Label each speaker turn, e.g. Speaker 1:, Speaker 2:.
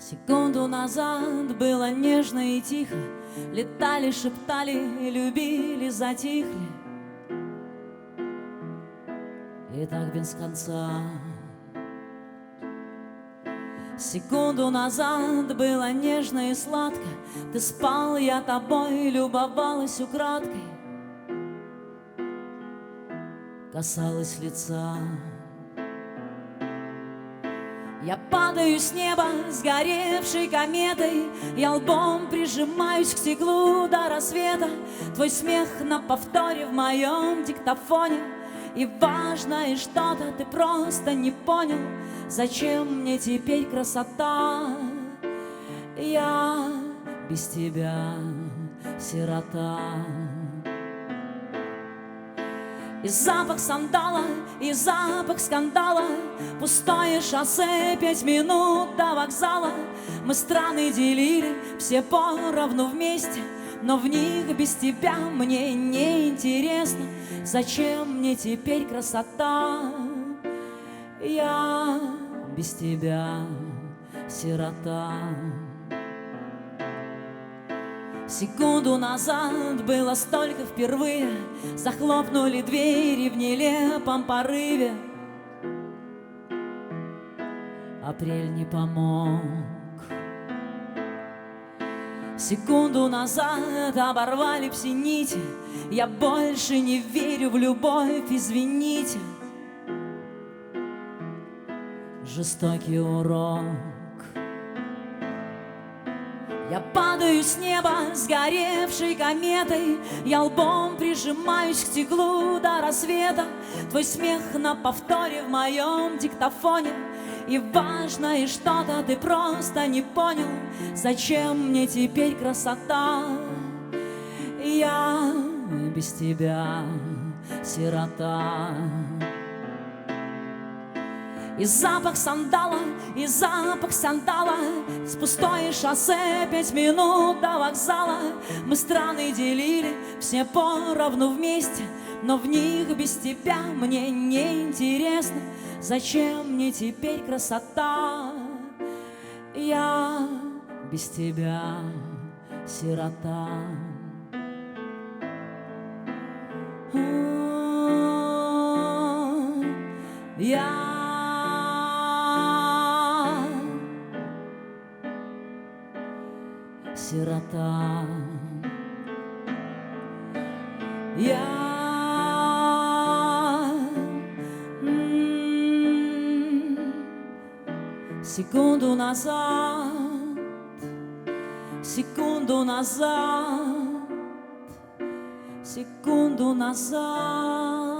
Speaker 1: Секунду назад было нежно и тихо, летали, шептали, любили, затихли. И так без конца. Секунду назад было нежно и сладко, ты спал, я тобой любовалась украдкой, касалась лица. Я падаю с неба сгоревшей кометой, я лбом прижимаюсь к стеклу до рассвета. Твой смех на повторе в моем диктофоне, и важное что-то ты просто не понял. Зачем мне теперь красота? Я без тебя сирота. И запах сандала, и запах скандала, пустое шоссе, 5 минут до вокзала. Мы страны делили все поровну вместе, но в них без тебя мне не интересно. Зачем мне теперь красота? Я без тебя сирота. Секунду назад было столько впервые, захлопнули двери в нелепом порыве. Апрель не помог. Секунду назад оборвали все нити, я больше не верю в любовь, извините. Жестокий урок. Я падаю с неба сгоревшей кометой, я лбом прижимаюсь к стеклу до рассвета. Твой смех на повторе в моем диктофоне, и важное что-то ты просто не понял. Зачем мне теперь красота? Я без тебя сирота. И запах сандала, и запах сандала, с пустое шоссе, 5 минут до вокзала. Мы страны делили все поровну вместе, но в них без тебя мне не интересно. Зачем мне теперь красота? Я без тебя сирота. Я сирота. Я секунду назад, секунду назад, секунду назад.